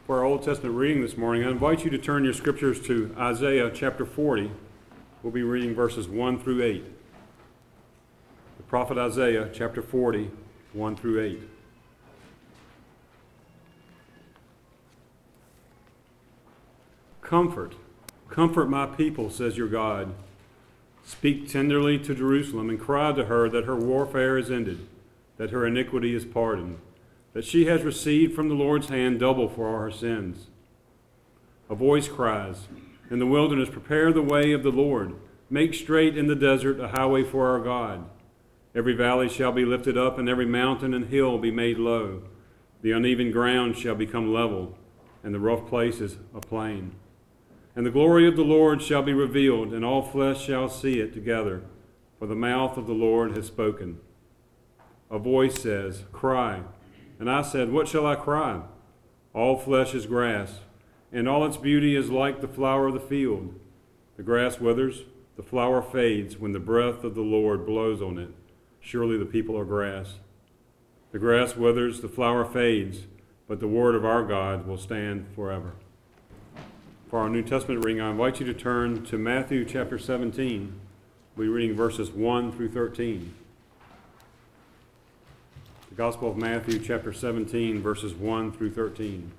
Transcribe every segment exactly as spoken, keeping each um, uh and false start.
For our Old Testament reading this morning, I invite you to turn your scriptures to Isaiah chapter forty. We'll be reading verses one through eight. The prophet Isaiah chapter forty, one through eight. Comfort, comfort my people, says your God. Speak tenderly to Jerusalem and cry to her that her warfare is ended, that her iniquity is pardoned, that she has received from the Lord's hand double for all her sins. A voice cries, in the wilderness, prepare the way of the Lord. Make straight in the desert a highway for our God. Every valley shall be lifted up, and every mountain and hill be made low. The uneven ground shall become level, and the rough places a plain. And the glory of the Lord shall be revealed, and all flesh shall see it together, for the mouth of the Lord has spoken. A voice says, cry. And I said, what shall I cry? All flesh is grass, and all its beauty is like the flower of the field. The grass withers, the flower fades when the breath of the Lord blows on it. Surely the people are grass. The grass withers, the flower fades, but the word of our God will stand forever. For our New Testament reading, I invite you to turn to Matthew chapter seventeen. We'll be reading verses one through thirteen. The Gospel of Matthew chapter seventeen, verses one through thirteen.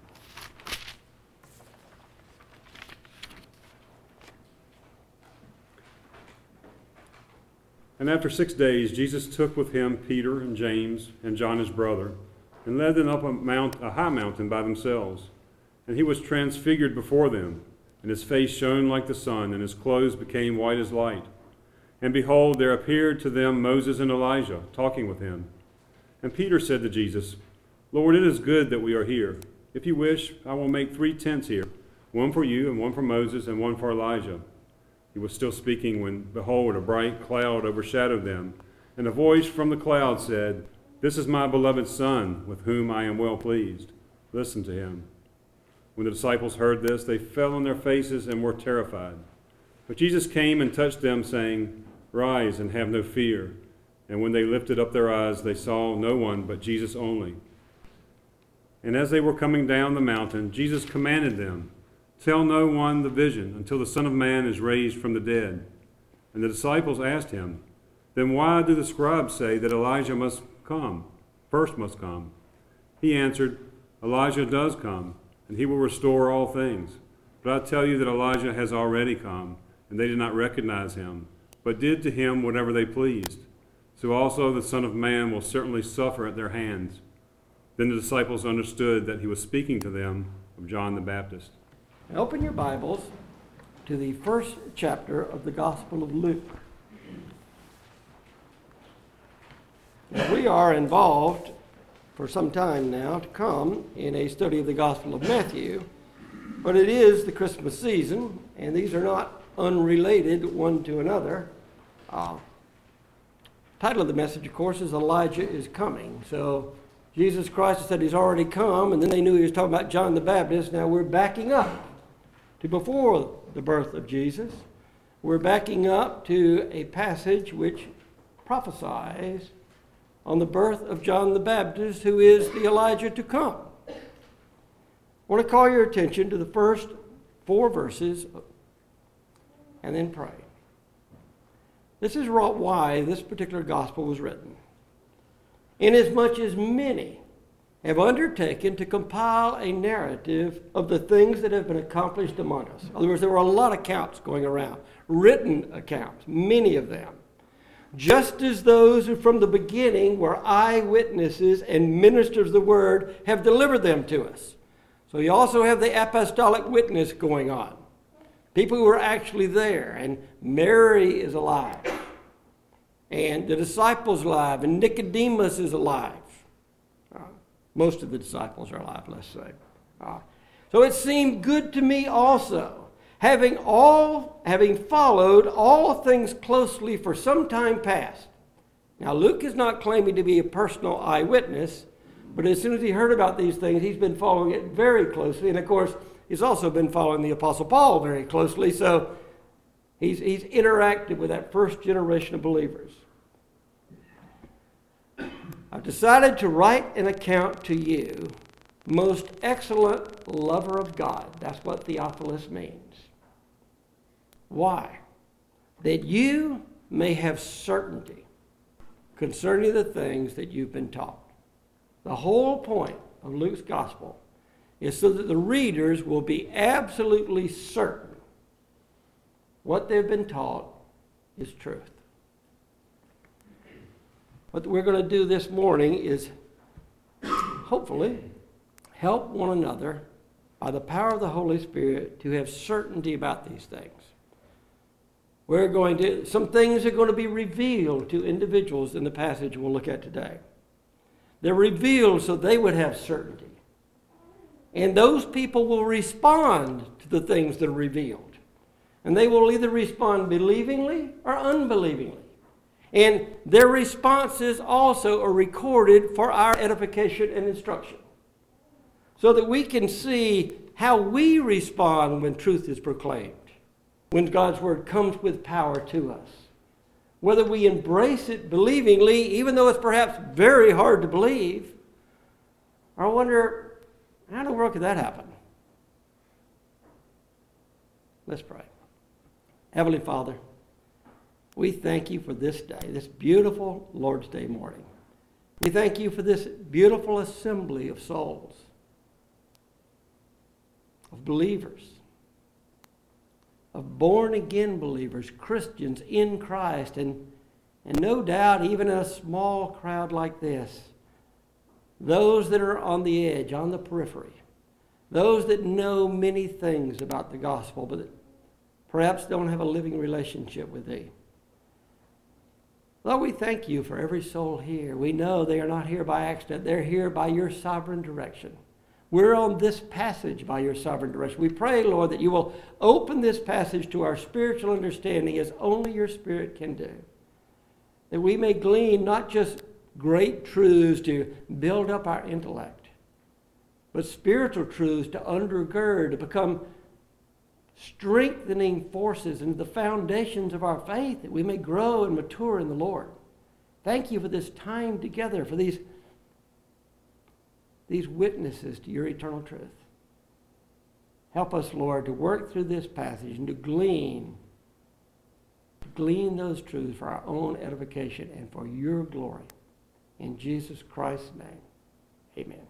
And after six days, Jesus took with him Peter and James and John his brother, and led them up a, mount, a high mountain by themselves. And he was transfigured before them, and his face shone like the sun, and his clothes became white as light. And behold, there appeared to them Moses and Elijah, talking with him. And Peter said to Jesus, Lord, it is good that we are here. If you wish, I will make three tents here, one for you, and one for Moses, and one for Elijah. He was still speaking when, behold, a bright cloud overshadowed them, and a voice from the cloud said, This is my beloved Son, with whom I am well pleased. Listen to him. When the disciples heard this, they fell on their faces and were terrified. But Jesus came and touched them, saying, Rise and have no fear. And when they lifted up their eyes, they saw no one but Jesus only. And as they were coming down the mountain, Jesus commanded them, Tell no one the vision until the Son of Man is raised from the dead. And the disciples asked him, Then why do the scribes say that Elijah must come, first must come? He answered, Elijah does come, and he will restore all things. But I tell you that Elijah has already come, and they did not recognize him, but did to him whatever they pleased. So also the Son of Man will certainly suffer at their hands. Then the disciples understood that he was speaking to them of John the Baptist. Open your Bibles to the first chapter of the Gospel of Luke. Now, we are involved for some time now to come in a study of the Gospel of Matthew, but it is the Christmas season, and these are not unrelated one to another. Uh, title of the message, of course, is Elijah is Coming. So Jesus Christ said he's already come, and then they knew he was talking about John the Baptist. Now we're backing up to before the birth of Jesus. We're backing up to a passage which prophesies on the birth of John the Baptist, who is the Elijah to come. I want to call your attention to the first four verses and then pray. This is why this particular gospel was written. Inasmuch as many have undertaken to compile a narrative of the things that have been accomplished among us. In other words, there were a lot of accounts going around, written accounts, many of them. Just as those who from the beginning were eyewitnesses and ministers of the word have delivered them to us. So you also have the apostolic witness going on. People who are actually there, and Mary is alive, and the disciples are alive, and Nicodemus is alive. Uh, most of the disciples are alive, let's say. Uh, so it seemed good to me also, having all, having followed all things closely for some time past. Now Luke is not claiming to be a personal eyewitness, but as soon as he heard about these things, he's been following it very closely, and of course, he's also been following the Apostle Paul very closely, so he's, he's interacted with that first generation of believers. I've decided to write an account to you most excellent lover of God. That's what Theophilus means. Why? That you may have certainty concerning the things that you've been taught. The whole point of Luke's gospel is so that the readers will be absolutely certain what they've been taught is truth. What we're going to do this morning is hopefully help one another by the power of the Holy Spirit to have certainty about these things. We're going to, some things are going to be revealed to individuals in the passage we'll look at today. They're revealed so they would have certainty. And those people will respond to the things that are revealed. And they will either respond believingly or unbelievingly. And their responses also are recorded for our edification and instruction, so that we can see how we respond when truth is proclaimed, when God's word comes with power to us. Whether we embrace it believingly, even though it's perhaps very hard to believe, or wonder, how in the world could that happen? Let's pray. Heavenly Father, we thank you for this day, this beautiful Lord's Day morning. We thank you for this beautiful assembly of souls, of believers, of born-again believers, Christians in Christ, and, and no doubt even in a small crowd like this, those that are on the edge, on the periphery, those that know many things about the gospel, but perhaps don't have a living relationship with thee. Lord, we thank you for every soul here. We know they are not here by accident. They're here by your sovereign direction. We're on this passage by your sovereign direction. We pray, Lord, that you will open this passage to our spiritual understanding as only your Spirit can do. That we may glean not just great truths to build up our intellect, but spiritual truths to undergird, to become strengthening forces into the foundations of our faith, that we may grow and mature in the Lord. Thank you for this time together, for these, these witnesses to your eternal truth. Help us, Lord, to work through this passage and to glean, to glean those truths for our own edification and for your glory. In Jesus Christ's name, amen.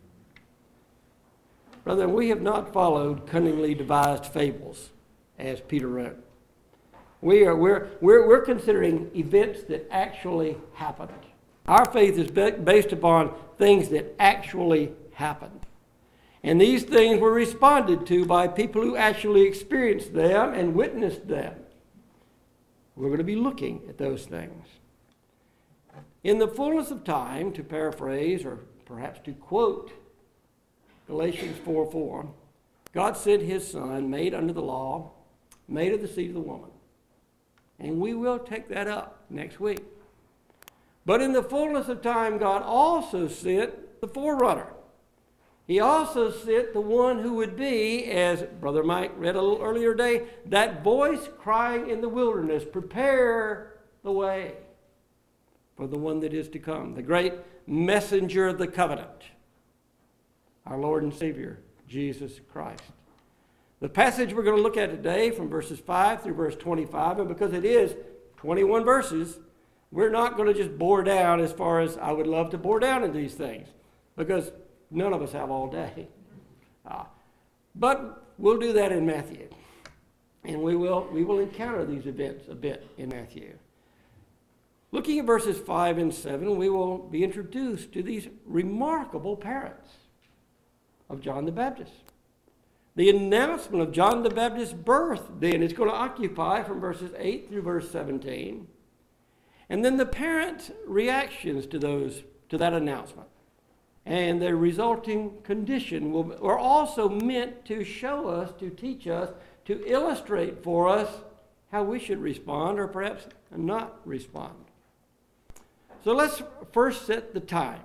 Brethren, we have not followed cunningly devised fables, as Peter wrote. We are, we're, we're, we're considering events that actually happened. Our faith is based upon things that actually happened. And these things were responded to by people who actually experienced them and witnessed them. We're going to be looking at those things. In the fullness of time, to paraphrase or perhaps to quote Galatians four four, God sent his Son, made under the law, made of the seed of the woman. And we will take that up next week. But in the fullness of time, God also sent the forerunner. He also sent the one who would be, as Brother Mike read a little earlier today, that voice crying in the wilderness, prepare the way for the one that is to come, the great messenger of the covenant, our Lord and Savior, Jesus Christ. The passage we're going to look at today from verses five through verse twenty-five, and because it is twenty-one verses, we're not going to just bore down as far as I would love to bore down in these things, because none of us have all day. Uh, but we'll do that in Matthew. And we will, we will encounter these events a bit in Matthew. Looking at verses five and seven, we will be introduced to these remarkable parents of John the Baptist. The announcement of John the Baptist's birth, then, is going to occupy from verses eight through verse seventeen. And then the parents' reactions to those to that announcement and their resulting condition will, are also meant to show us, to teach us, to illustrate for us how we should respond or perhaps not respond. So let's first set the time.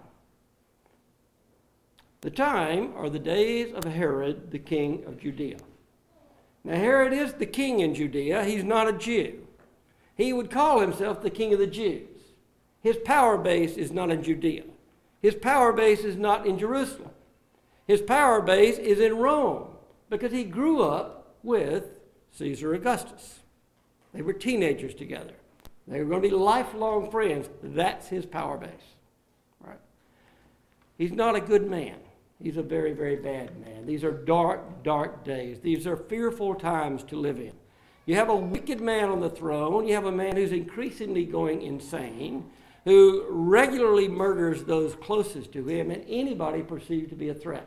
The time are the days of Herod, the king of Judea. Now, Herod is the king in Judea. He's not a Jew. He would call himself the king of the Jews. His power base is not in Judea. His power base is not in Jerusalem. His power base is in Rome because he grew up with Caesar Augustus. They were teenagers together. They were going to be lifelong friends. That's his power base. Right? He's not a good man. He's a very, very bad man. These are dark, dark days. These are fearful times to live in. You have a wicked man on the throne. You have a man who's increasingly going insane, who regularly murders those closest to him and anybody perceived to be a threat.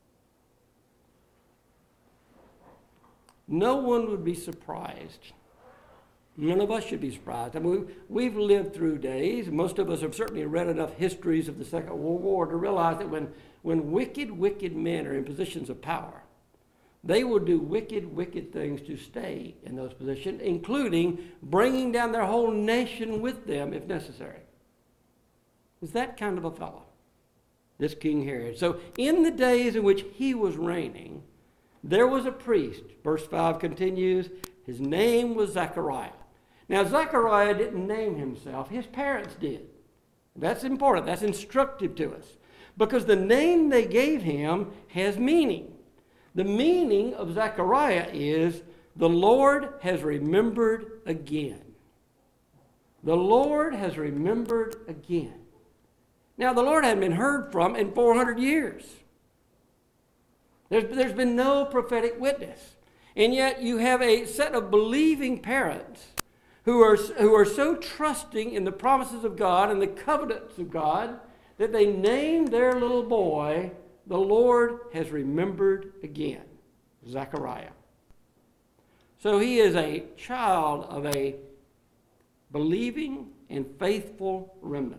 No one would be surprised. None of us should be surprised. I mean, we've lived through days. Most of us have certainly read enough histories of the Second World War to realize that when, when wicked, wicked men are in positions of power, they will do wicked, wicked things to stay in those positions, including bringing down their whole nation with them if necessary. Is that kind of a fellow, this King Herod. So in the days in which he was reigning, there was a priest. Verse five continues, his name was Zechariah. Now, Zechariah didn't name himself. His parents did. That's important. That's instructive to us. Because the name they gave him has meaning. The meaning of Zechariah is, the Lord has remembered again. The Lord has remembered again. Now, the Lord hadn't been heard from in four hundred years. There's, there's been no prophetic witness. And yet you have a set of believing parents who are, who are so trusting in the promises of God and the covenants of God that they name their little boy, the Lord has remembered again, Zechariah. So he is a child of a believing and faithful remnant.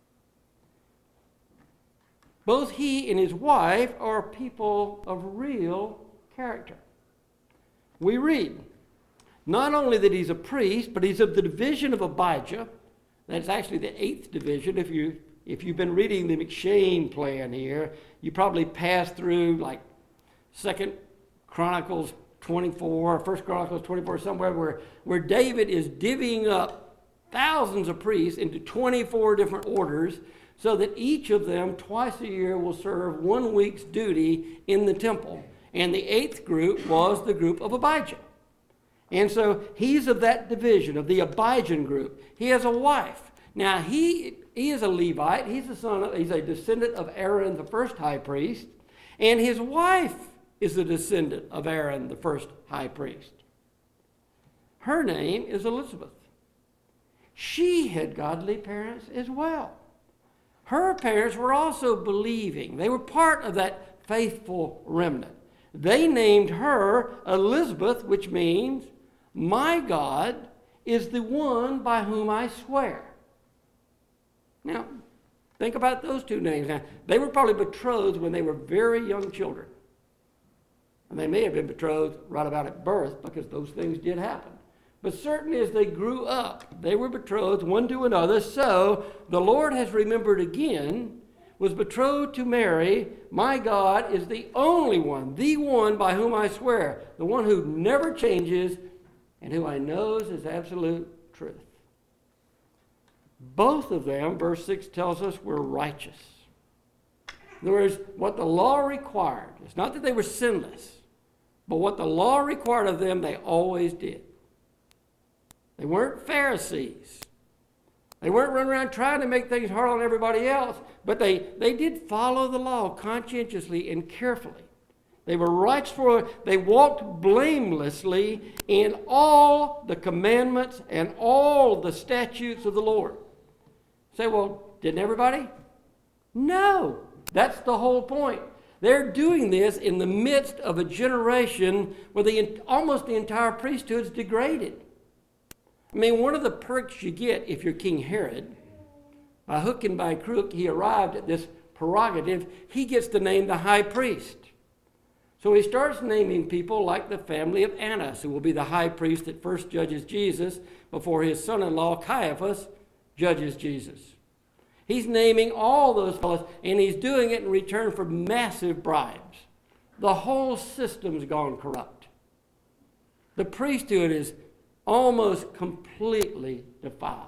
Both he and his wife are people of real character. We read, not only that he's a priest, but he's of the division of Abijah. That's actually the eighth division. If, you, if you've been reading the McShane plan here, you probably passed through like Second Chronicles twenty-four, First Chronicles twenty-four, somewhere where, where David is divvying up thousands of priests into twenty-four different orders so that each of them twice a year will serve one week's duty in the temple. And the eighth group was the group of Abijah. And so he's of that division, of the Abijan group. He has a wife. Now, he, he is a Levite. He's a son of, he's a descendant of Aaron, the first high priest. And his wife is a descendant of Aaron, the first high priest. Her name is Elizabeth. She had godly parents as well. Her parents were also believing. They were part of that faithful remnant. They named her Elizabeth, which means, my God is the one by whom I swear. Now, think about those two names. Now, they were probably betrothed when they were very young children. And they may have been betrothed right about at birth because those things did happen. But certainly as they grew up, they were betrothed one to another. So the Lord has remembered again, was betrothed to Mary. My God is the only one, the one by whom I swear, the one who never changes and who I know is absolute truth. Both of them, verse six tells us, were righteous. In other words, what the law required, it's not that they were sinless, but what the law required of them, they always did. They weren't Pharisees. They weren't running around trying to make things hard on everybody else, but they, they did follow the law conscientiously and carefully. They were righteous for, they walked blamelessly in all the commandments and all the statutes of the Lord. Say, well, didn't everybody? No, that's the whole point. They're doing this in the midst of a generation where the, almost the entire priesthood is degraded. I mean, one of the perks you get if you're King Herod, by hook and by crook, he arrived at this prerogative. He gets to name the high priest. So he starts naming people like the family of Annas, who will be the high priest that first judges Jesus before his son-in-law Caiaphas judges Jesus. He's naming all those fellows, and he's doing it in return for massive bribes. The whole system's gone corrupt. The priesthood is almost completely defiled.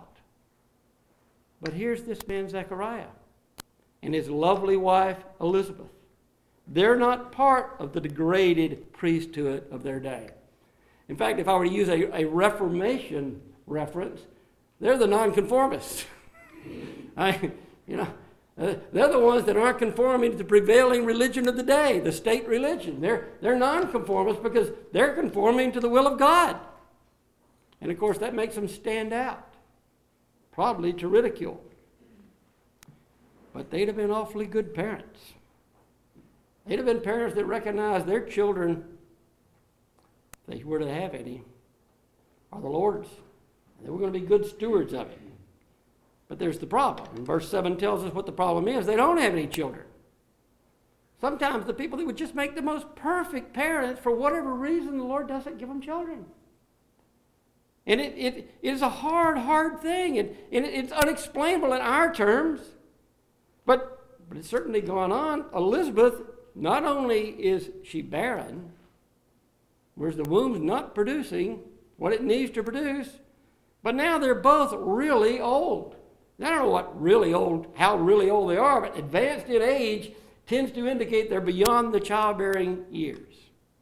But here's this man Zechariah and his lovely wife Elizabeth. They're not part of the degraded priesthood of their day. In fact, if I were to use a, a Reformation reference, they're the nonconformists. I, you know, uh, they're the ones that aren't conforming to the prevailing religion of the day, the state religion. They're, they're nonconformists because they're conforming to the will of God. And of course, that makes them stand out, probably to ridicule. But they'd have been awfully good parents. They'd have been parents that recognized their children, if they were to have any, are the Lord's. They were going to be good stewards of it. But there's the problem. And verse seven tells us what the problem is. They don't have any children. Sometimes the people that would just make the most perfect parents, for whatever reason, the Lord doesn't give them children. And it, it, it is a hard, hard thing. And, and it's unexplainable in our terms. But, but it's certainly gone on. Elizabeth, not only is she barren, whereas the womb's not producing what it needs to produce, but now they're both really old. I don't know what really old, how really old they are, but advanced in age tends to indicate they're beyond the childbearing years.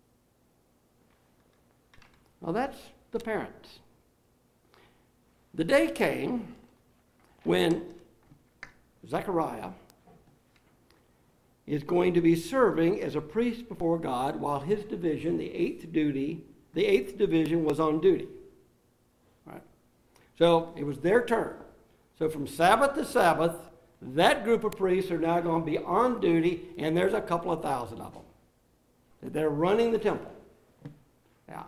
Well, that's the parents. The day came when Zechariah is going to be serving as a priest before God while his division, the eighth duty, the eighth division was on duty. Right? So it was their turn. So from Sabbath to Sabbath, that group of priests are now going to be on duty, and there's a couple of thousand of them. They're running the temple. Yeah.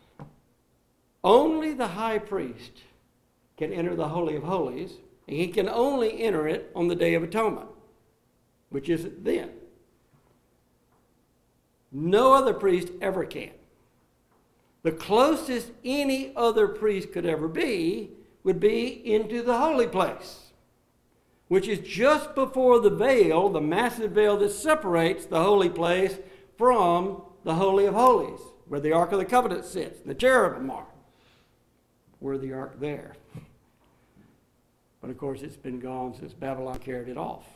Only the high priest can enter the Holy of Holies, and he can only enter it on the Day of Atonement, which is then. No other priest ever can. The closest any other priest could ever be would be into the holy place, which is just before the veil, the massive veil that separates the holy place from the Holy of Holies, where the Ark of the Covenant sits, the cherubim are. Were the Ark there? But of course, it's been gone since Babylon carried it off.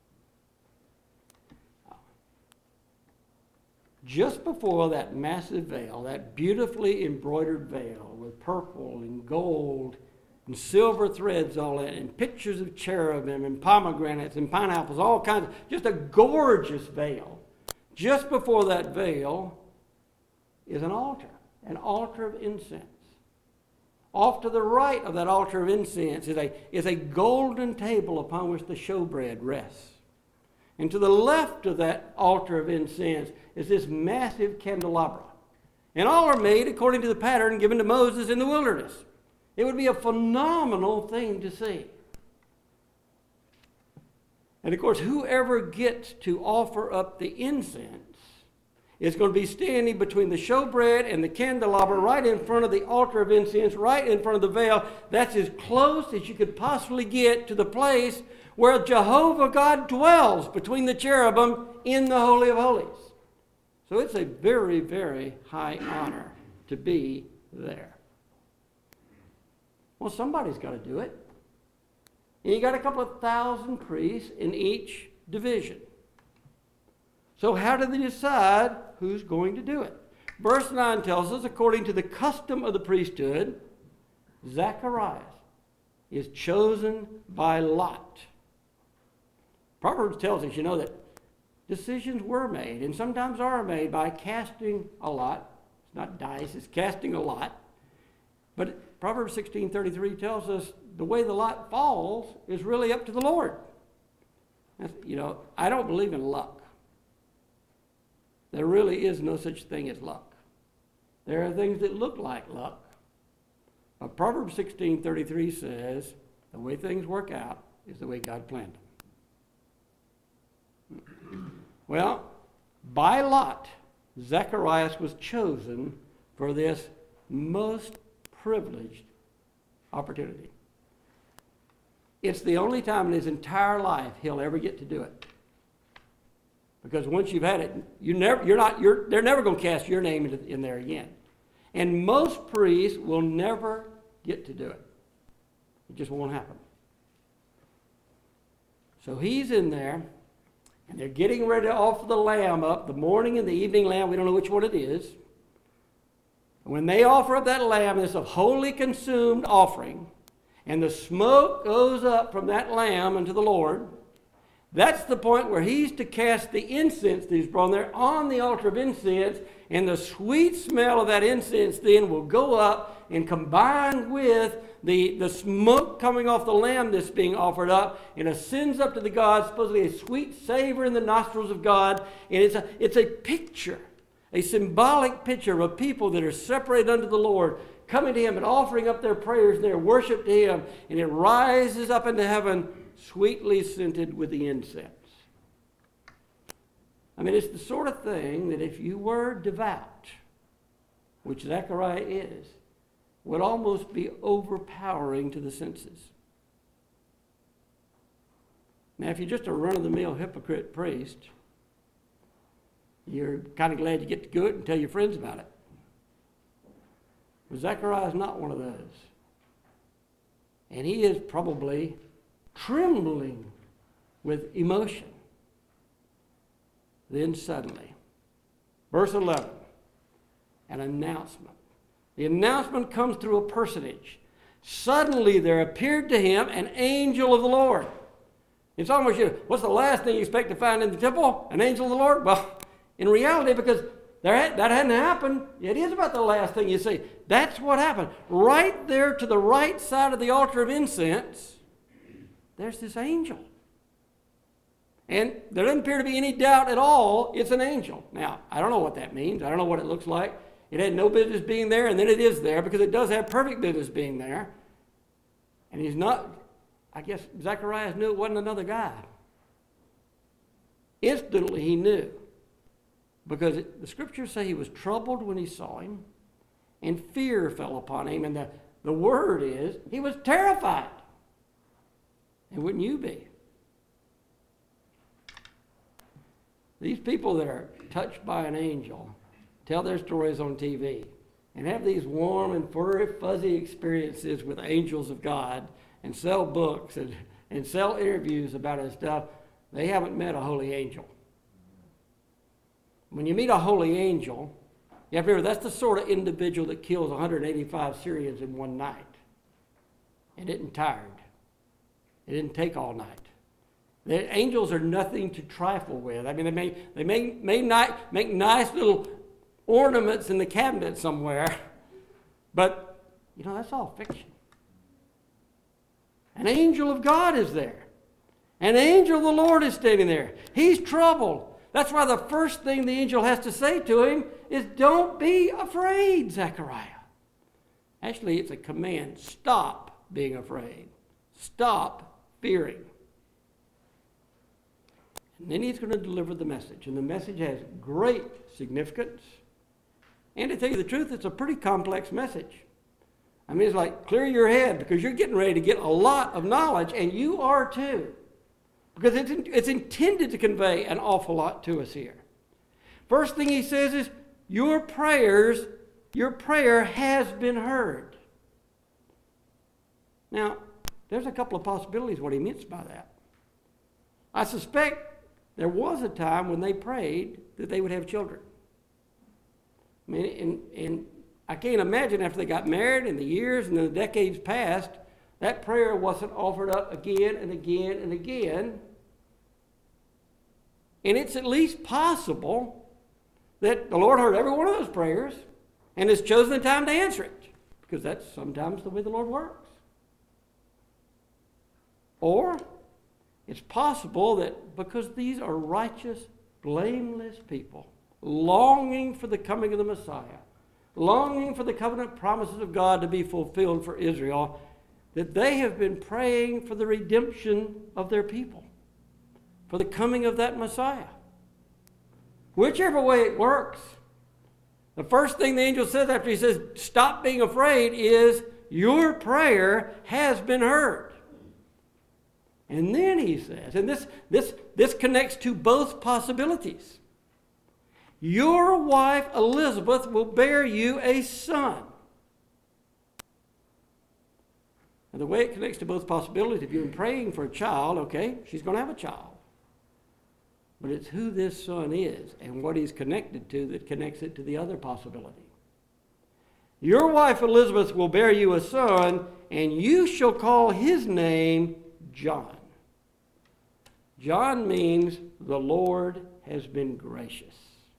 Just before that massive veil, that beautifully embroidered veil with purple and gold and silver threads all in it, and pictures of cherubim and pomegranates and pineapples, all kinds of, just a gorgeous veil. Just before that veil is an altar, an altar of incense. Off to the right of that altar of incense is a, is a golden table upon which the showbread rests. And to the left of that altar of incense is this massive candelabra. And all are made according to the pattern given to Moses in the wilderness. It would be a phenomenal thing to see. And of course, whoever gets to offer up the incense is going to be standing between the showbread and the candelabra right in front of the altar of incense, right in front of the veil. That's as close as you could possibly get to the place where Jehovah God dwells between the cherubim in the Holy of Holies. So it's a very, very high honor to be there. Well, somebody's got to do it. And you got a couple of thousand priests in each division. So how do they decide who's going to do it? Verse nine tells us, according to the custom of the priesthood, Zacharias is chosen by lot. Proverbs tells us, you know, that decisions were made, and sometimes are made by casting a lot. It's not dice, it's casting a lot. But Proverbs sixteen thirty-three tells us the way the lot falls is really up to the Lord. That's, you know, I don't believe in luck. There really is no such thing as luck. There are things that look like luck. But Proverbs sixteen thirty-three says the way things work out is the way God planned them. Well, by lot, Zacharias was chosen for this most privileged opportunity. It's the only time in his entire life he'll ever get to do it. Because once you've had it, you never, you're not, you're, they're never going to cast your name in, in there again. And most priests will never get to do it. It just won't happen. So he's in there, And they're getting ready to offer the lamb up, the morning and the evening lamb. We don't know which one it is. When they offer up that lamb, it's a wholly consumed offering, and the smoke goes up from that lamb unto the Lord. That's the point where he's to cast the incense that he's brought there on the altar of incense, and the sweet smell of that incense then will go up and combine with the, the smoke coming off the lamb that's being offered up, and ascends up to the God, supposedly a sweet savor in the nostrils of God. And it's a, it's a picture, a symbolic picture of people that are separated unto the Lord, coming to him and offering up their prayers and their worship to him, and it rises up into heaven, sweetly scented with the incense. I mean, it's the sort of thing that if you were devout, which Zechariah is, would almost be overpowering to the senses. Now, if you're just a run-of-the-mill hypocrite priest, you're kind of glad you get to do it and tell your friends about it. But Zechariah is not one of those. And he is probably trembling with emotion. Then suddenly, verse eleven, an announcement. The announcement comes through a personage. Suddenly there appeared to him an angel of the Lord. It's almost, you know, what's the last thing you expect to find in the temple? An angel of the Lord? Well, in reality, because there had, that hadn't happened, it is about the last thing you see. That's what happened. Right there to the right side of the altar of incense, there's this angel. And there doesn't appear to be any doubt at all it's an angel. Now, I don't know what that means. I don't know what it looks like. It had no business being there, and then it is there, because it does have perfect business being there. And he's not, I guess Zacharias knew it wasn't another guy. Instantly he knew. Because it, the scriptures say he was troubled when he saw him, and fear fell upon him. And the, the word is, he was terrified. And wouldn't you be? These people that are touched by an angel tell their stories on T V and have these warm and furry, fuzzy experiences with angels of God and sell books and, and sell interviews about this stuff. They haven't met a holy angel. When you meet a holy angel, you have to remember that's the sort of individual that kills one hundred eighty-five Syrians in one night. It isn't tired. It didn't take all night. The angels are nothing to trifle with. I mean, they may they may, may not make nice little ornaments in the cabinet somewhere, but, you know, that's all fiction. An angel of God is there. An angel of the Lord is standing there. He's troubled. That's why the first thing the angel has to say to him is, don't be afraid, Zechariah. Actually, it's a command. Stop being afraid. Stop fearing. And then he's going to deliver the message. And the message has great significance. And to tell you the truth, it's a pretty complex message. I mean, it's like, clear your head, because you're getting ready to get a lot of knowledge, and you are too. Because it's, in, it's intended to convey an awful lot to us here. First thing he says is, your prayers, your prayer has been heard. Now, there's a couple of possibilities what he means by that. I suspect there was a time when they prayed that they would have children. I mean, and, and I can't imagine after they got married and the years and the decades passed, that prayer wasn't offered up again and again and again. And it's at least possible that the Lord heard every one of those prayers and has chosen the time to answer it, because that's sometimes the way the Lord works. Or it's possible that because these are righteous, blameless people, longing for the coming of the Messiah, longing for the covenant promises of God to be fulfilled for Israel, that they have been praying for the redemption of their people, for the coming of that Messiah. Whichever way it works, the first thing the angel says after he says, stop being afraid, is, your prayer has been heard. And then he says, and this, this, this connects to both possibilities. Your wife Elizabeth will bear you a son. And the way it connects to both possibilities, if you're praying for a child, okay, she's going to have a child. but it's who this son is and what he's connected to that connects it to the other possibility. Your wife Elizabeth will bear you a son, and you shall call his name John. John means the Lord has been gracious.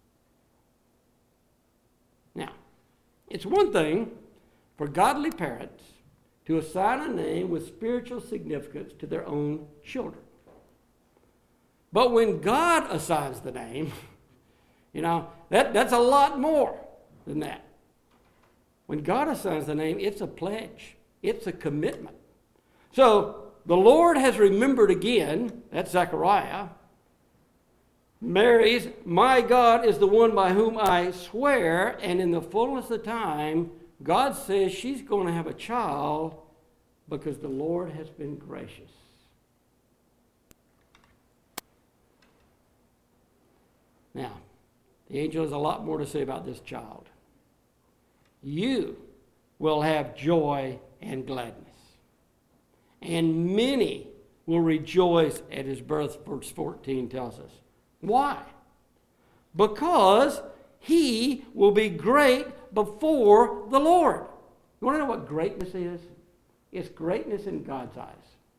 Now, it's one thing for godly parents to assign a name with spiritual significance to their own children. But when God assigns the name, you know, that, that's a lot more than that. When God assigns the name, it's a pledge. It's a commitment. So, the Lord has remembered again, that's Zechariah, Mary's, my God is the one by whom I swear, and in the fullness of time, God says she's going to have a child because the Lord has been gracious. Now, the angel has a lot more to say about this child. You will have joy and gladness, and many will rejoice at his birth, verse fourteen tells us. Why? Because he will be great before the Lord. You want to know what greatness is? It's greatness in God's eyes.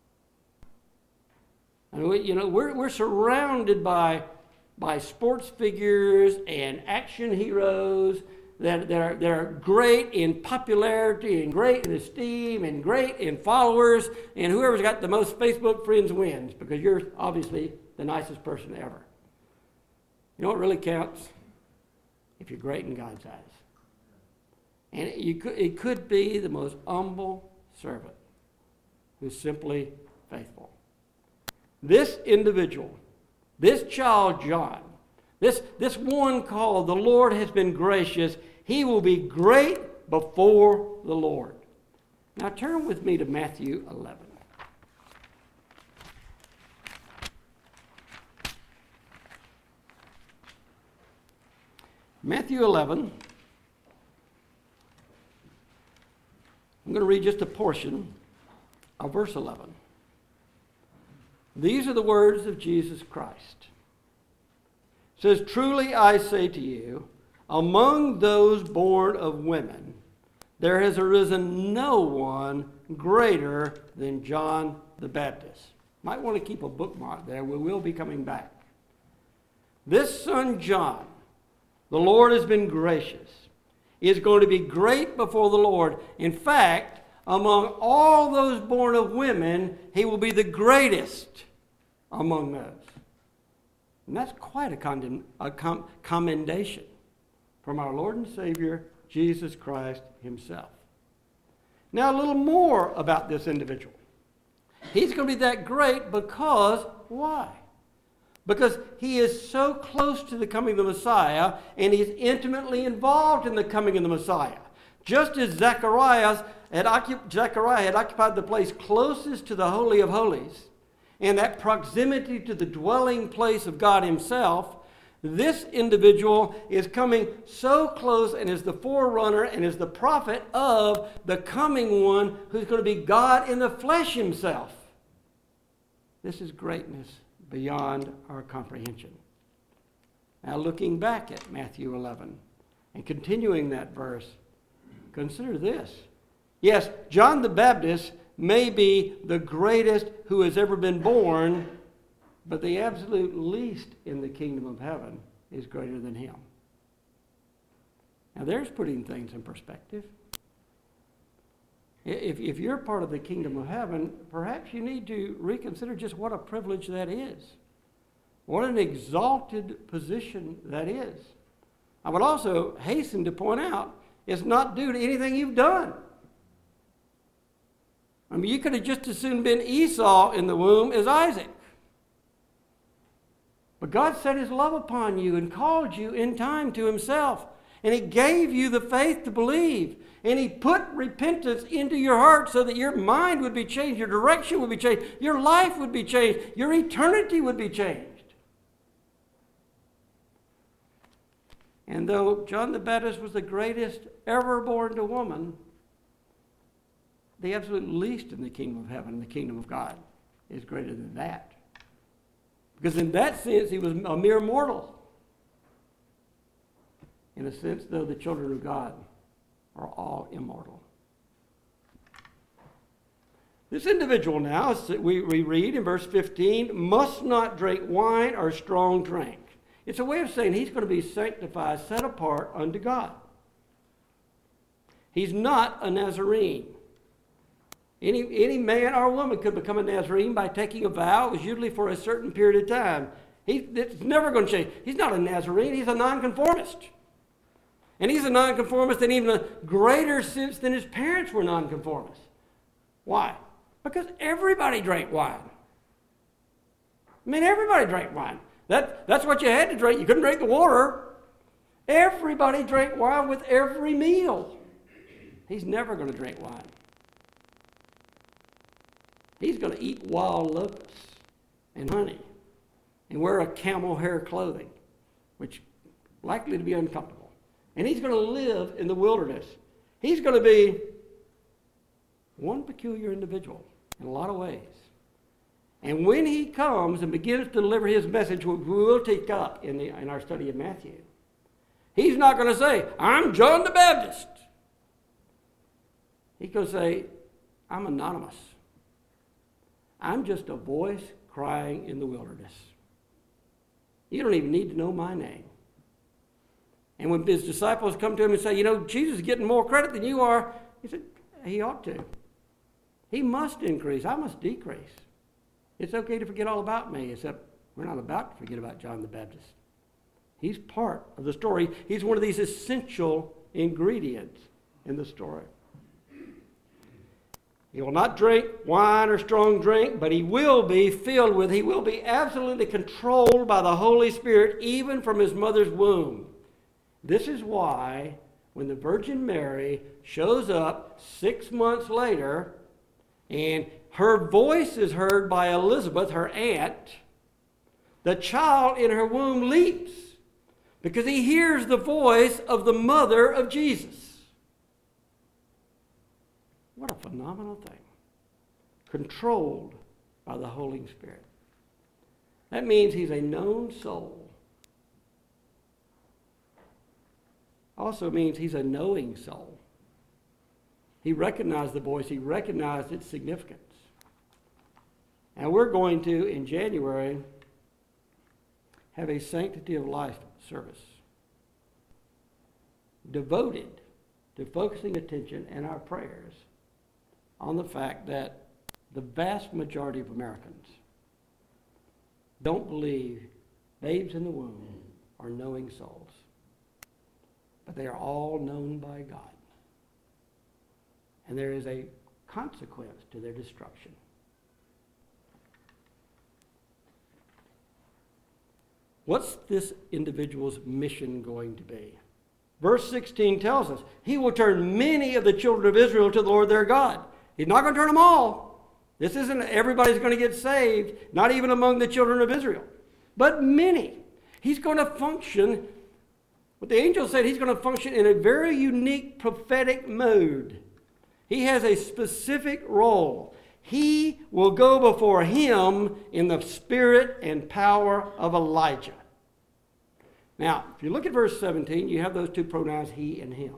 And we, you know, we're, we're surrounded by, by sports figures and action heroes that, that, are, that are great in popularity and great in esteem and great in followers, and whoever's got the most Facebook friends wins because you're obviously the nicest person ever. You know what really counts? If you're great in God's eyes. And it, you could, it could be the most humble servant who's simply faithful. This individual, this child John, this, this one called the Lord has been gracious, he will be great before the Lord. Now turn with me to Matthew eleven. Matthew eleven, I'm going to read just a portion of verse eleven. These are the words of Jesus Christ. It says, truly I say to you, among those born of women, there has arisen no one greater than John the Baptist. Might want to keep a bookmark there. We will be coming back. This son John, the Lord has been gracious, is going to be great before the Lord. In fact, among all those born of women, he will be the greatest among those. And that's quite a, condemn, a com- commendation from our Lord and Savior, Jesus Christ himself. Now, a little more about this individual. He's going to be that great because, why? Because he is so close to the coming of the Messiah, and he's intimately involved in the coming of the Messiah. Just as Zechariah had, occup- Zechariah had occupied the place closest to the Holy of Holies, and that proximity to the dwelling place of God himself, this individual is coming so close and is the forerunner and is the prophet of the coming one who's going to be God in the flesh himself. This is greatness beyond our comprehension. Now, looking back at Matthew eleven and continuing that verse, consider this. Yes, John the Baptist may be the greatest who has ever been born, but the absolute least in the kingdom of heaven is greater than him. Now, there's putting things in perspective. If, if you're part of the kingdom of heaven, perhaps you need to reconsider just what a privilege that is. What an exalted position that is. I would also hasten to point out, it's not due to anything you've done. I mean, you could have just as soon been Esau in the womb as Isaac. But God set his love upon you and called you in time to himself. And he gave you the faith to believe. And he put repentance into your heart so that your mind would be changed, your direction would be changed, your life would be changed, your eternity would be changed. And though John the Baptist was the greatest ever born to woman, the absolute least in the kingdom of heaven, the kingdom of God, is greater than that. Because in that sense, he was a mere mortal. In a sense, though, the children of God are all immortal. This individual now, we, we read in verse fifteen, must not drink wine or strong drink. It's a way of saying he's going to be sanctified, set apart unto God. He's not a Nazarene. Any, any man or woman could become a Nazarene by taking a vow. It was usually for a certain period of time. He, it's never going to change. He's not a Nazarene. He's a nonconformist. And he's a nonconformist in even a greater sense than his parents were nonconformists. Why? Because everybody drank wine. I mean, everybody drank wine. That, that's what you had to drink. You couldn't drink the water. Everybody drank wine with every meal. He's never going to drink wine. He's going to eat wild locusts and honey and wear a camel hair clothing, which is likely to be uncomfortable. And he's going to live in the wilderness. He's going to be one peculiar individual in a lot of ways. And when he comes and begins to deliver his message, which we will take up in, the, in our study of Matthew, he's not going to say, I'm John the Baptist. He's going to say, I'm anonymous. I'm just a voice crying in the wilderness. You don't even need to know my name. And when his disciples come to him and say, you know, Jesus is getting more credit than you are, he said, he ought to. He must increase. I must decrease. It's okay to forget all about me, except we're not about to forget about John the Baptist. He's part of the story. He's one of these essential ingredients in the story. He will not drink wine or strong drink, but he will be filled with, he will be absolutely controlled by the Holy Spirit, even from his mother's womb. This is why when the Virgin Mary shows up six months later, and her voice is heard by Elizabeth, her aunt, the child in her womb leaps because he hears the voice of the mother of Jesus. What a phenomenal thing. Controlled by the Holy Spirit. That means he's a known soul. Also means he's a knowing soul. He recognized the voice. He recognized its significance. And we're going to, in January, have a Sanctity of Life service devoted to focusing attention and our prayers on the fact that the vast majority of Americans don't believe babes in the womb are knowing souls, but they are all known by God. And there is a consequence to their destruction. What's this individual's mission going to be? Verse sixteen tells us, he will turn many of the children of Israel to the Lord their God. He's not going to turn them all. This isn't everybody's going to get saved, not even among the children of Israel, but many. He's going to function, what the angel said, he's going to function in a very unique prophetic mode. He has a specific role. He will go before him in the spirit and power of Elijah. Now, if you look at verse seventeen, you have those two pronouns, he and him.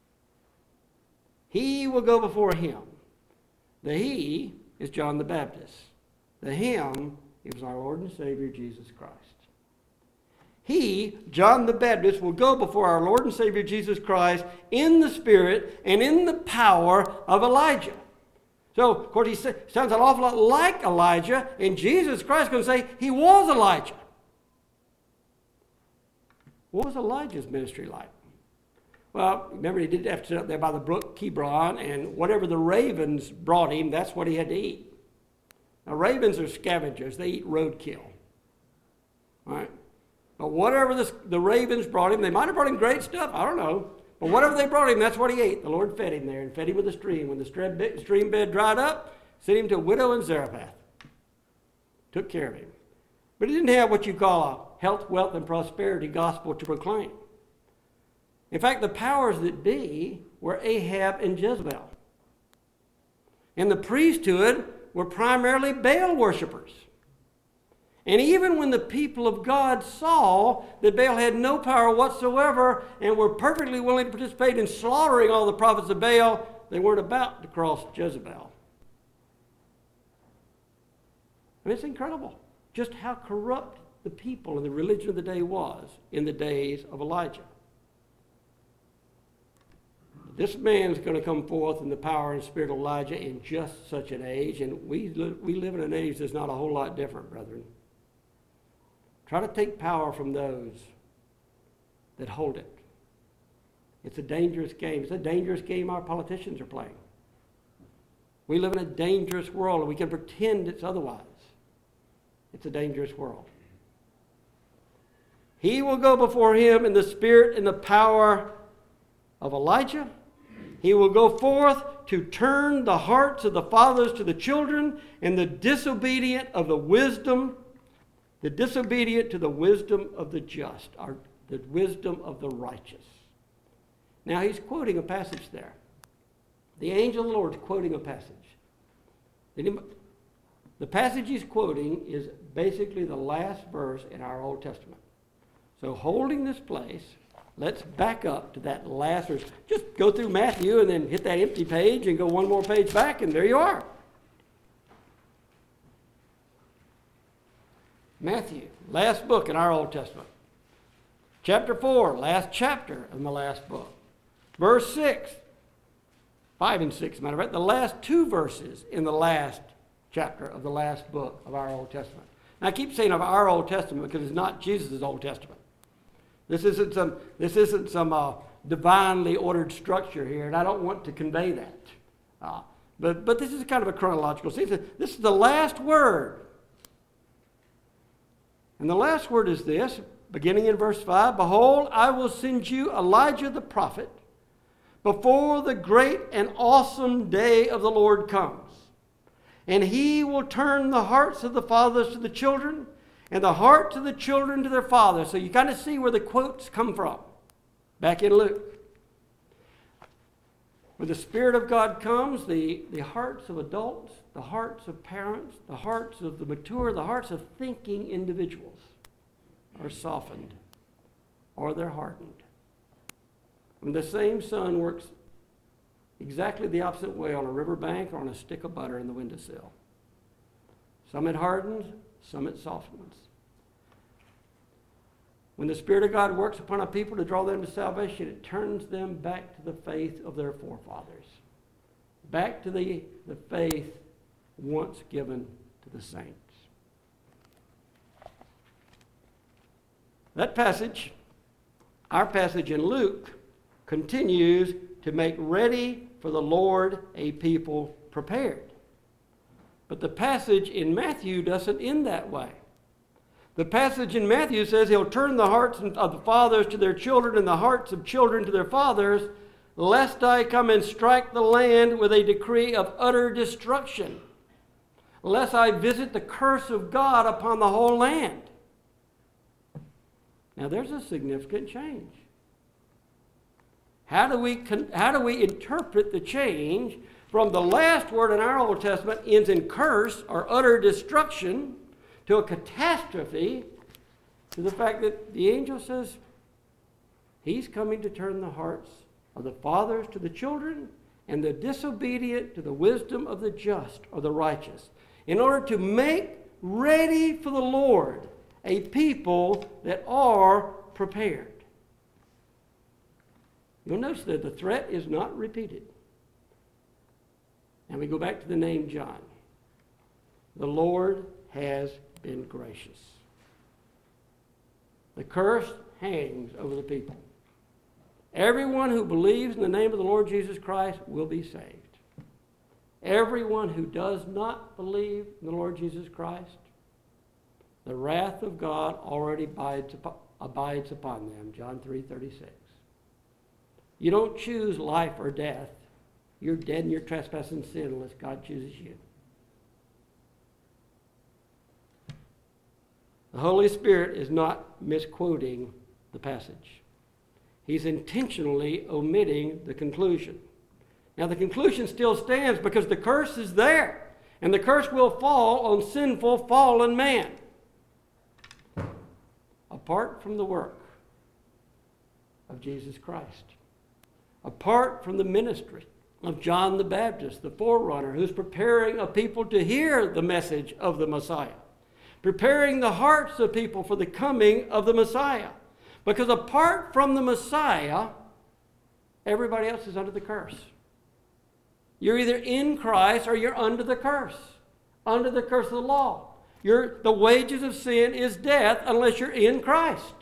He will go before him. The he is John the Baptist. The him is our Lord and Savior, Jesus Christ. He, John the Baptist, will go before our Lord and Savior, Jesus Christ, in the spirit and in the power of Elijah. So, of course, he sounds an awful lot like Elijah, and Jesus Christ is going to say he was Elijah. What was Elijah's ministry like? Well, remember, he did have to sit up there by the brook Kidron, and whatever the ravens brought him, that's what he had to eat. Now, ravens are scavengers. They eat roadkill. All right? But whatever the, the ravens brought him, they might have brought him great stuff. I don't know. But whatever they brought him, that's what he ate. The Lord fed him there and fed him with a stream. When the stream bed dried up, sent him to a widow in Zarephath. Took care of him. But he didn't have what you call a health, wealth, and prosperity gospel to proclaim. In fact, the powers that be were Ahab and Jezebel. And the priesthood were primarily Baal worshipers. And even when the people of God saw that Baal had no power whatsoever and were perfectly willing to participate in slaughtering all the prophets of Baal, they weren't about to cross Jezebel. I mean, it's incredible just how corrupt the people and the religion of the day was in the days of Elijah. This man's going to come forth in the power and spirit of Elijah in just such an age, and we, li- we live in an age that's not a whole lot different, brethren. Try to take power from those that hold it. It's a dangerous game. It's a dangerous game our politicians are playing. We live in a dangerous world, and we can pretend it's otherwise. It's a dangerous world. He will go before him in the spirit and the power of Elijah. He will go forth to turn the hearts of the fathers to the children, and the disobedient of the wisdom, the disobedient to the wisdom of the just, or the wisdom of the righteous. Now he's quoting a passage there. The angel of the Lord is quoting a passage. The passage he's quoting is basically the last verse in our Old Testament. So holding this place, let's back up to that last verse. Just go through Matthew and then hit that empty page and go one more page back, and there you are. Matthew, last book in our Old Testament. Chapter four, last chapter in the last book. Verse six, five and six, matter of fact, the last two verses in the last chapter of the last book of our Old Testament. Now I keep saying of our Old Testament because it's not Jesus' Old Testament. This isn't some, this isn't some uh, divinely ordered structure here, and I don't want to convey that. Uh, but, but this is kind of a chronological season. This is the last word. And the last word is this, beginning in verse five, "Behold, I will send you Elijah the prophet before the great and awesome day of the Lord comes. And he will turn the hearts of the fathers to the children, and the hearts of the children to their fathers." So you kind of see where the quotes come from, back in Luke. When the Spirit of God comes, the, the hearts of adults, the hearts of parents, the hearts of the mature, the hearts of thinking individuals are softened, or they're hardened. When the same sun works exactly the opposite way on a riverbank or on a stick of butter in the windowsill. Some it hardens, some it softens. When the Spirit of God works upon a people to draw them to salvation, it turns them back to the faith of their forefathers, back to the, the faith once given to the saints. That passage, our passage in Luke, continues to make ready for the Lord a people prepared. But the passage in Matthew doesn't end that way. The passage in Matthew says he'll turn the hearts of the fathers to their children and the hearts of children to their fathers, lest I come and strike the land with a decree of utter destruction, lest I visit the curse of God upon the whole land. Now there's a significant change. How do we, how do we interpret the change from the last word in our Old Testament ends in curse or utter destruction to a catastrophe, to the fact that the angel says he's coming to turn the hearts of the fathers to the children and the disobedient to the wisdom of the just or the righteous, in order to make ready for the Lord a people that are prepared. You'll notice that the threat is not repeated. And we go back to the name John. The Lord has been gracious. The curse hangs over the people. Everyone who believes in the name of the Lord Jesus Christ will be saved. Everyone who does not believe in the Lord Jesus Christ, the wrath of God already abides upon, abides upon them. John three thirty-six. You don't choose life or death. You're dead in your trespass and sin unless God chooses you. The Holy Spirit is not misquoting the passage. He's intentionally omitting the conclusion. Now the conclusion still stands because the curse is there. And the curse will fall on sinful, fallen man. apart from the work of Jesus Christ, apart from the ministry of John the Baptist, the forerunner, who's preparing a people to hear the message of the Messiah, preparing the hearts of people for the coming of the Messiah. Because apart from the Messiah, everybody else is under the curse. You're either in Christ or you're under the curse, under the curse of the law. You're, the wages of sin is death unless you're in Christ.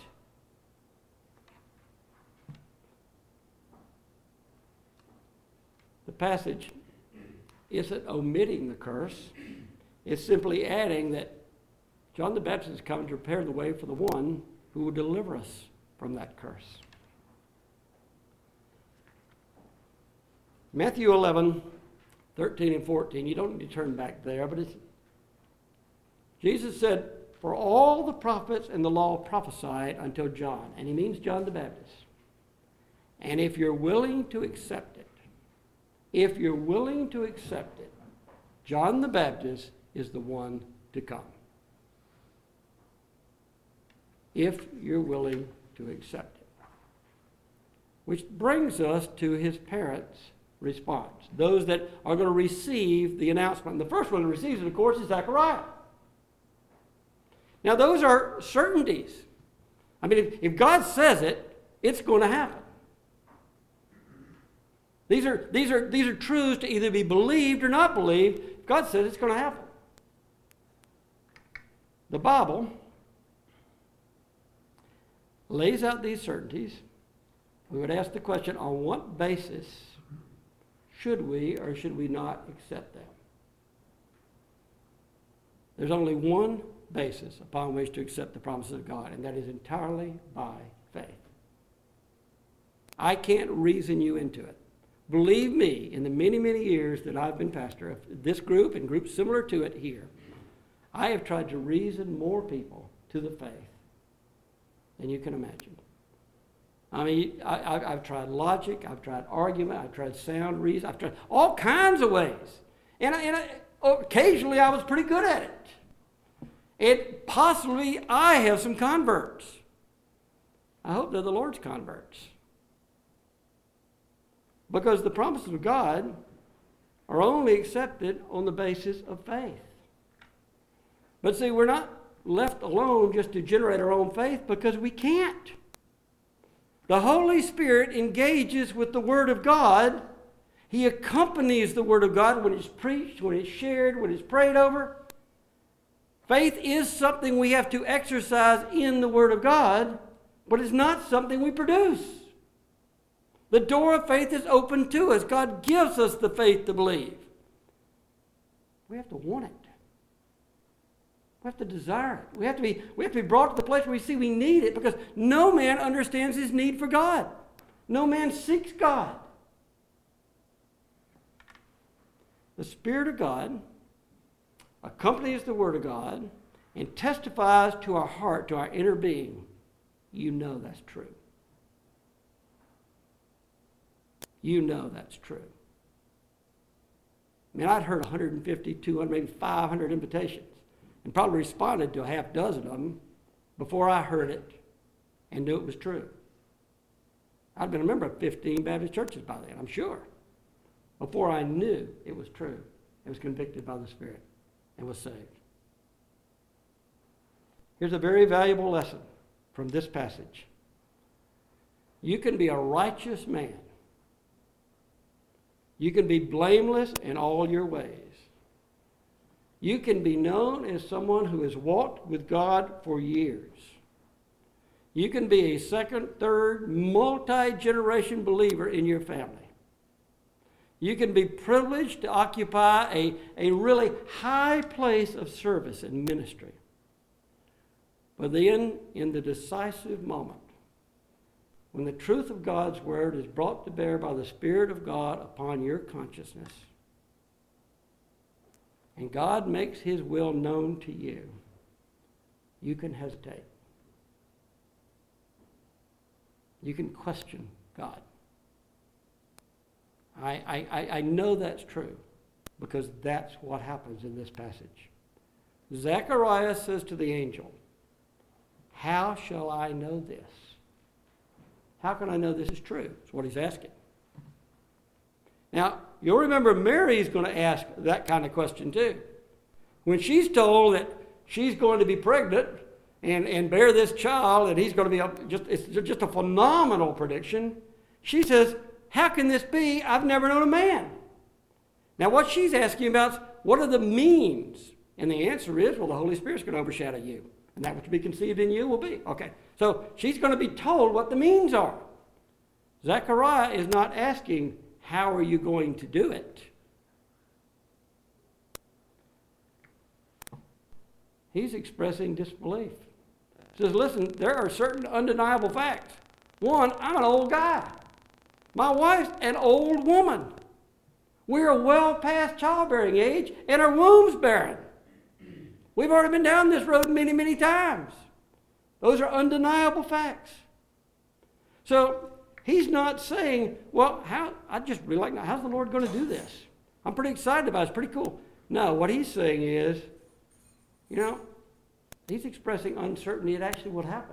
The passage isn't omitting the curse. It's simply adding that John the Baptist is coming to prepare the way for the one who will deliver us from that curse. Matthew eleven, thirteen and fourteen. You don't need to turn back there, but it's, Jesus said, "For all the prophets and the law prophesied until John," and he means John the Baptist. "And if you're willing to accept it, if you're willing to accept it, John the Baptist is the one to come." If you're willing to accept it. Which brings us to his parents' response. Those that are going to receive the announcement. And the first one who receives it, of course, is Zechariah. Now, those are certainties. I mean, if, if God says it, it's going to happen. These are, these are, these are truths to either be believed or not believed. If God says it's going to happen. The Bible lays out these certainties. We would ask the question, on what basis should we or should we not accept them? There's only one basis upon which to accept the promises of God, and that is entirely by faith. I can't reason you into it. Believe me, in the many, many years that I've been pastor of this group and groups similar to it here, I have tried to reason more people to the faith than you can imagine. I mean, I, I, I've tried logic, I've tried argument, I've tried sound reason, I've tried all kinds of ways. And, I, and I, occasionally I was pretty good at it. And possibly I have some converts. I hope they're the Lord's converts. Because the promises of God are only accepted on the basis of faith. But see, we're not left alone just to generate our own faith because we can't. The Holy Spirit engages with the Word of God. He accompanies the Word of God when it's preached, when it's shared, when it's prayed over. Faith is something we have to exercise in the Word of God, but it's not something we produce. The door of faith is open to us. God gives us the faith to believe. We have to want it. We have to desire it. We have to be, we have to be brought to the place where we see we need it, because no man understands his need for God. No man seeks God. The Spirit of God accompanies the Word of God and testifies to our heart, to our inner being. You know that's true. You know that's true. I mean, I'd heard one hundred fifty, two hundred, maybe five hundred invitations, and probably responded to a half dozen of them before I heard it and knew it was true. I'd been a member of fifteen Baptist churches by then, I'm sure, before I knew it was true. I was convicted by the Spirit and was saved. Here's a very valuable lesson from this passage. You can be a righteous man. You can be blameless in all your ways. You can be known as someone who has walked with God for years. You can be a second, third, multi-generation believer in your family. You can be privileged to occupy a, a really high place of service and ministry. But then, in the decisive moment, when the truth of God's Word is brought to bear by the Spirit of God upon your consciousness, and God makes His will known to you, you can hesitate. You can question God. I, I, I know that's true because that's what happens in this passage. Zechariah says to the angel, how shall I know this? How can I know this is true? That's what he's asking. Now, you'll remember Mary's going to ask that kind of question too. When she's told that she's going to be pregnant and, and bear this child, and he's going to be a, just, it's just a phenomenal prediction, she says, how can this be? I've never known a man. Now, what she's asking about is, what are the means? And the answer is, well, the Holy Spirit's going to overshadow you. And that which be conceived in you will be. Okay, so she's going to be told what the means are. Zechariah is not asking, how are you going to do it? He's expressing disbelief. He says, listen, there are certain undeniable facts. One, I'm an old guy. My wife's an old woman. We're well past childbearing age, and our womb's barren. We've already been down this road many, many times. Those are undeniable facts. So he's not saying, well, how, I just really like, how's the Lord going to do this? I'm pretty excited about it. It's pretty cool. No, what he's saying is, you know, he's expressing uncertainty. It actually will happen.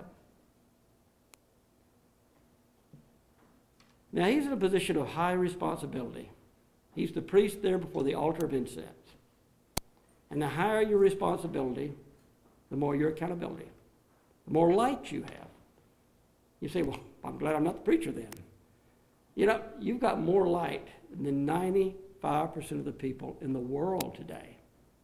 Now, he's in a position of high responsibility. He's the priest there before the altar of incense. And the higher your responsibility, the more your accountability, the more light you have. You say, well, I'm glad I'm not the preacher then. You know, you've got more light than ninety-five percent of the people in the world today.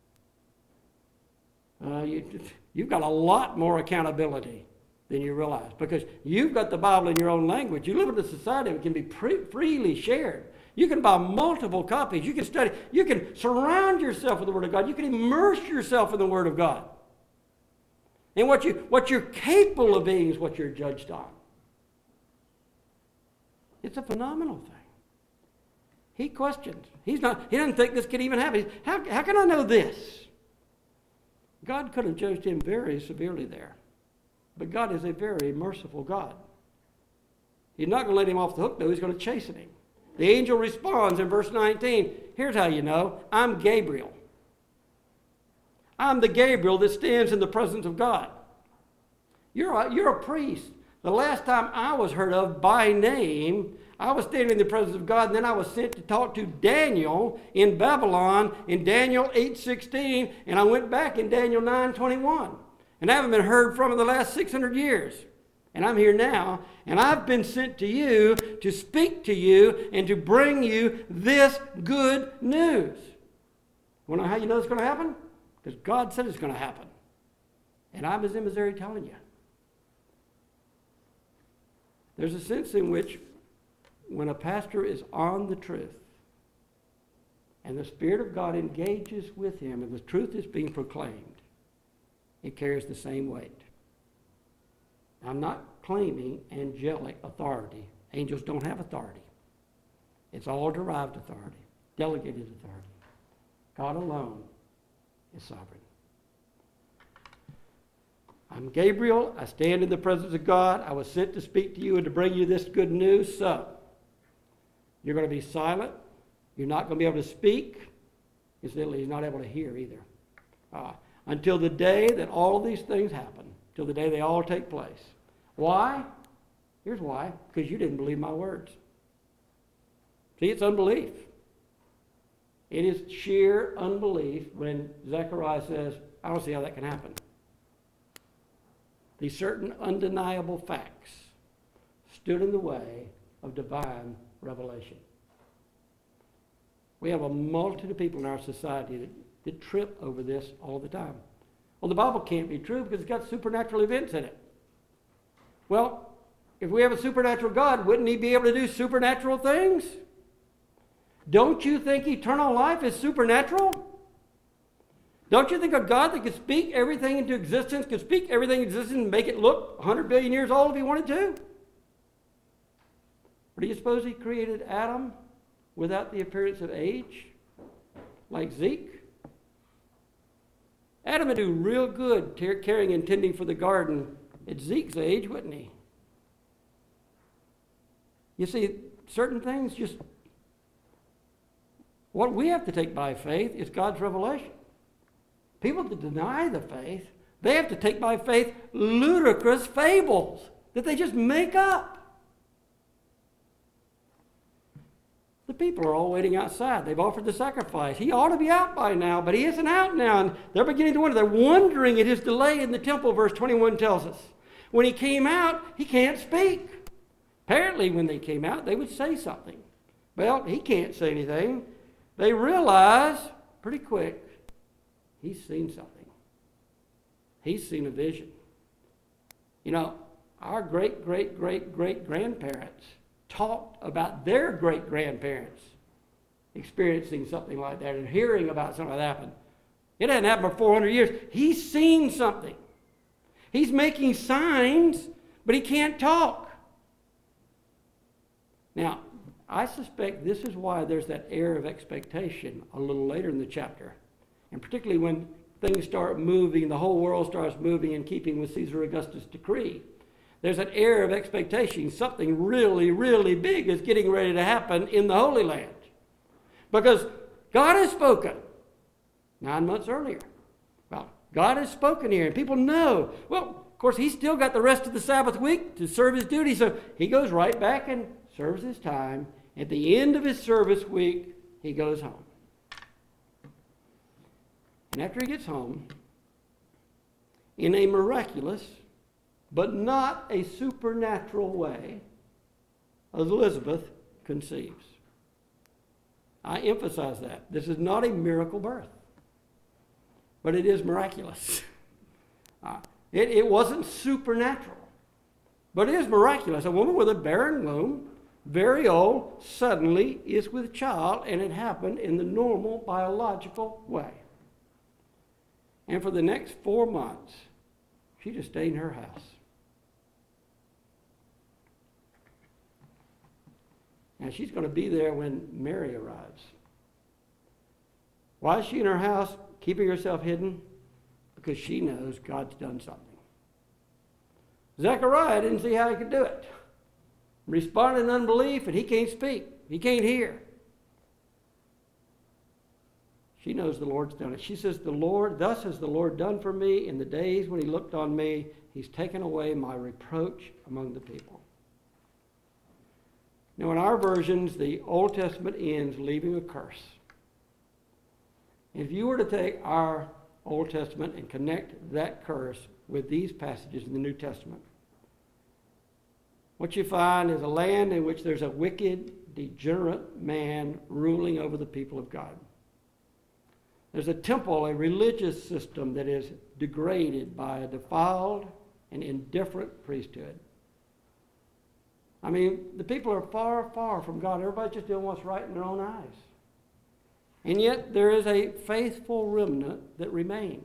Uh, you, you've got a lot more accountability than you realize, because you've got the Bible in your own language. You live in a society that can be pre- freely shared. You can buy multiple copies. You can study. You can surround yourself with the Word of God. You can immerse yourself in the Word of God. And what, you, what you're capable of being is what you're judged on. It's a phenomenal thing. He questions. He's not, he doesn't think this could even happen. How, how can I know this? God could have judged him very severely there. But God is a very merciful God. He's not going to let him off the hook, though. He's going to chasten him. The angel responds in verse nineteen. Here's how you know. I'm Gabriel. I'm the Gabriel that stands in the presence of God. You're a, you're a priest. The last time I was heard of by name, I was standing in the presence of God, and then I was sent to talk to Daniel in Babylon in Daniel eight sixteen, and I went back in Daniel nine twenty-one. And I haven't been heard from in the last six hundred years. And I'm here now, and I've been sent to you to speak to you and to bring you this good news. Want to know how you know it's going to happen? Because God said it's going to happen. And I'm his emissary telling you. There's a sense in which when a pastor is on the truth and the Spirit of God engages with him and the truth is being proclaimed, it carries the same weight. I'm not claiming angelic authority. Angels don't have authority. It's all derived authority, delegated authority. God alone is sovereign. I'm Gabriel. I stand in the presence of God. I was sent to speak to you and to bring you this good news. So, you're going to be silent. You're not going to be able to speak. Incidentally, he's not able to hear either. Uh, until the day that all of these things happen, till the day they all take place. Why? Here's why. Because you didn't believe my words. See, it's unbelief. It is sheer unbelief when Zechariah says, I don't see how that can happen. These certain undeniable facts stood in the way of divine revelation. We have a multitude of people in our society that, that trip over this all the time. Well, the Bible can't be true because it's got supernatural events in it. Well, if we have a supernatural God, wouldn't he be able to do supernatural things? Don't you think eternal life is supernatural? Don't you think a God that could speak everything into existence, could speak everything into existence and make it look one hundred billion years old if he wanted to? Or do you suppose he created Adam without the appearance of age, like Zeke? Adam would do real good caring and tending for the garden at Zeke's age, wouldn't he? You see, certain things just... What we have to take by faith is God's revelation. People that deny the faith, They have to take by faith ludicrous fables that they just make up. The people are all waiting outside. They've offered the sacrifice. He ought to be out by now, but he isn't out now. And they're beginning to wonder. They're wondering at his delay in the temple, verse twenty-one tells us. When he came out, he can't speak. Apparently, when they came out, they would say something. Well, he can't say anything. They realize pretty quick he's seen something. He's seen a vision. You know, our great, great, great, great grandparents talked about their great grandparents experiencing something like that and hearing about something that happened. It hadn't happened for four hundred years. He's seen something. He's making signs, but he can't talk. Now, I suspect this is why there's that air of expectation a little later in the chapter. And particularly when things start moving, the whole world starts moving in keeping with Caesar Augustus' decree. There's an air of expectation. Something really, really big is getting ready to happen in the Holy Land. Because God has spoken nine months earlier. Well, God has spoken here, and people know. Well, of course, he's still got the rest of the Sabbath week to serve his duty, so he goes right back and serves his time. At the end of his service week, he goes home. And after he gets home, in a miraculous but not a supernatural way, Elizabeth conceives. I emphasize that. This is not a miracle birth, but it is miraculous. Uh, it, it wasn't supernatural, but it is miraculous. A woman with a barren womb, very old, suddenly is with child, and it happened in the normal biological way. And for the next four months, she just stayed in her house. Now, she's going to be there when Mary arrives. Why is she in her house, keeping herself hidden? Because she knows God's done something. Zechariah didn't see how he could do it. Responded in unbelief, and he can't speak. He can't hear. She knows the Lord's done it. She says, "The Lord, thus has the Lord done for me in the days when he looked on me. He's taken away my reproach among the people." Now, in our versions, the Old Testament ends leaving a curse. If you were to take our Old Testament and connect that curse with these passages in the New Testament, what you find is a land in which there's a wicked, degenerate man ruling over the people of God. There's a temple, a religious system that is degraded by a defiled and indifferent priesthood. I mean, the people are far, far from God. Everybody's just doing what's right in their own eyes. And yet there is a faithful remnant that remains.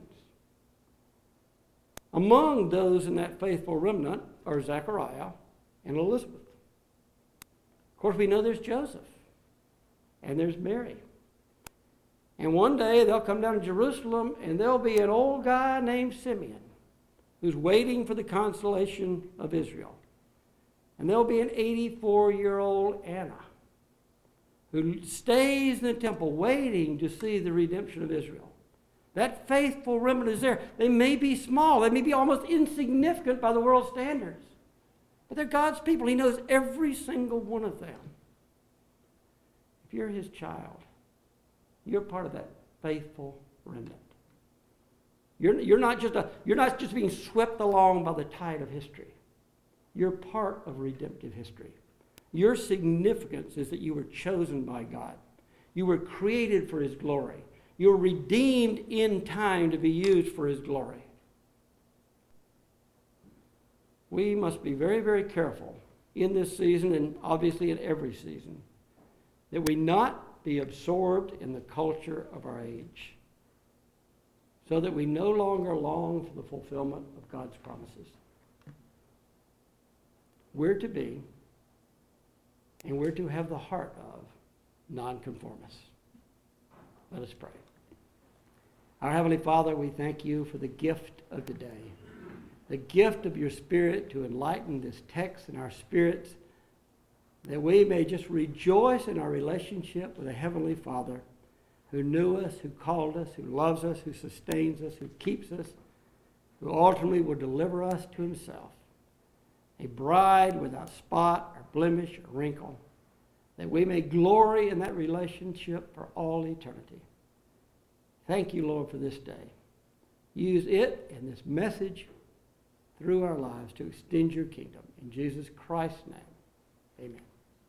Among those in that faithful remnant are Zechariah and Elizabeth. Of course, we know there's Joseph and there's Mary. And one day they'll come down to Jerusalem and there'll be an old guy named Simeon who's waiting for the consolation of Israel. And there'll be an eighty-four-year-old Anna who stays in the temple waiting to see the redemption of Israel. That faithful remnant is there. They may be small. They may be almost insignificant by the world's standards. But they're God's people. He knows every single one of them. If you're his child, you're part of that faithful remnant. You're, you're, not just a, you're not just being swept along by the tide of history. You're part of redemptive history. Your significance is that you were chosen by God. You were created for his glory. You were redeemed in time to be used for his glory. We must be very, very careful in this season, and obviously in every season, that we not be absorbed in the culture of our age, so that we no longer long for the fulfillment of God's promises. We're to be, and we're to have the heart of, nonconformists. Let us pray. Our Heavenly Father, we thank you for the gift of the day, the gift of your Spirit to enlighten this text in our spirits, that we may just rejoice in our relationship with a Heavenly Father who knew us, who called us, who loves us, who sustains us, who keeps us, who ultimately will deliver us to himself, a bride without spot or blemish or wrinkle, that we may glory in that relationship for all eternity. Thank you, Lord, for this day. Use it and this message through our lives to extend your kingdom. In Jesus Christ's name, amen.